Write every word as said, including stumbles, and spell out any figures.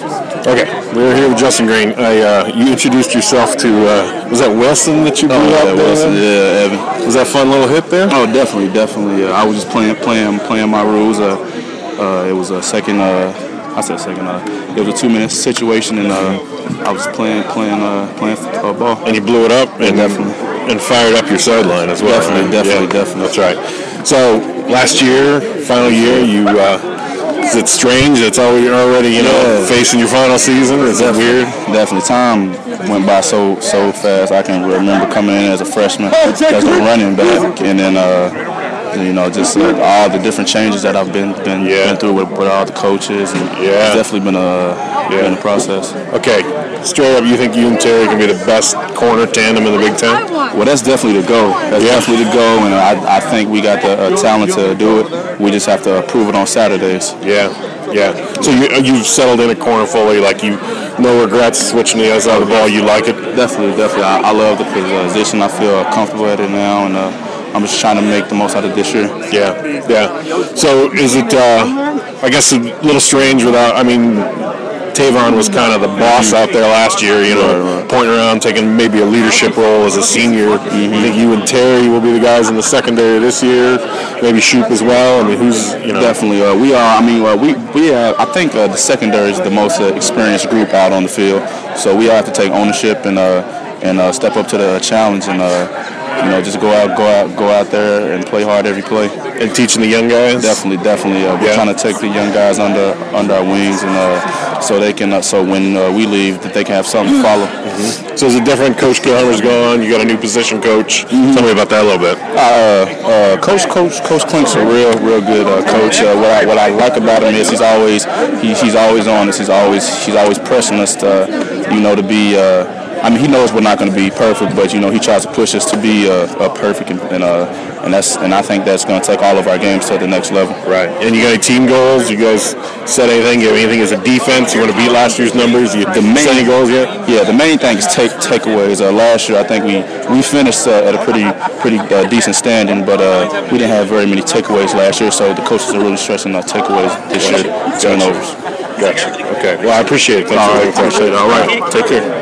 Okay, we're here with Justin Green. I, uh, you introduced yourself to, uh, was that Wilson that you blew oh, up yeah, there? Wilson, yeah, Evan. Was that a fun little hit there? Oh, definitely, definitely. Uh, I was just playing, playing, playing my rules. Uh, uh, it was a second, uh, I said second, uh, it was a two-minute situation, and uh, I was playing, playing, uh, playing uh, ball. And you blew it up and, definitely. and fired up your sideline as well. Definitely, right? definitely, yeah, definitely. That's right. So last year, final year, you. Uh, Is it strange? It's already, already you know, yeah. facing your final season. Is that weird? Definitely. Time went by so so fast. I can remember coming in as a freshman as a running back, and then uh, you know just uh, all the different changes that I've been been, yeah. been through with, with all the coaches. And yeah, it's definitely been a yeah. been a process. Okay, straight up, you think you and Terry can be the best corner tandem in the Big Ten? Well, that's definitely the goal. That's yeah. definitely the goal, and I, I think we got the uh, talent to do it. We just have to prove it on Saturdays. Yeah, yeah. So you, you've settled in at corner fully, like you, no regrets switching the other side of the ball. You like it? Definitely, definitely. I, I love the position. I feel comfortable at it now, and uh, I'm just trying to make the most out of this year. Yeah, yeah. So is it, uh, I guess, a little strange without, I mean, Tavon was kind of the boss out there last year, you know, right, right. pointing around, taking maybe a leadership role as a senior. Mm-hmm. I think you and Terry will be the guys in the secondary this year, maybe Shoop as well. I mean, who's, you know. Definitely. Uh, we are, I mean, uh, we, we uh, I think uh, the secondary is the most uh, experienced group out on the field. So we all have to take ownership and uh, and uh, step up to the challenge and, uh, you know, just go out, go out, go out there and play hard every play. And teaching the young guys. Definitely, definitely. Uh, we're yeah. trying to take the young guys under under our wings, and uh, so they can, uh, so when uh, we leave, that they can have something to follow. Mm-hmm. So is it different? Coach Gilmer's gone. You got a new position coach. Mm-hmm. Tell me about that a little bit. Uh, uh, coach, Coach, Coach Klink's a real, real good uh, coach. Uh, what I what I like about him is he's always he, he's always on us. He's always he's always pressing us to, you know, to be. Uh, I mean, he knows we're not going to be perfect, but you know, he tries to push us to be uh, uh, perfect, and and, uh, and that's and I think that's going to take all of our games to the next level. Right. And you got any team goals? You guys set anything? You have anything as a defense? You want to beat last year's numbers? You the main, set any goals yet? Yeah, the main thing is take takeaways. Uh, last year, I think we we finished uh, at a pretty pretty uh, decent standing, but uh, we didn't have very many takeaways last year. So the coaches are really stressing our takeaways this year, turnovers. Gotcha. Okay. Well, I appreciate it. Thanks all for right. Appreciate it. All right. Take care.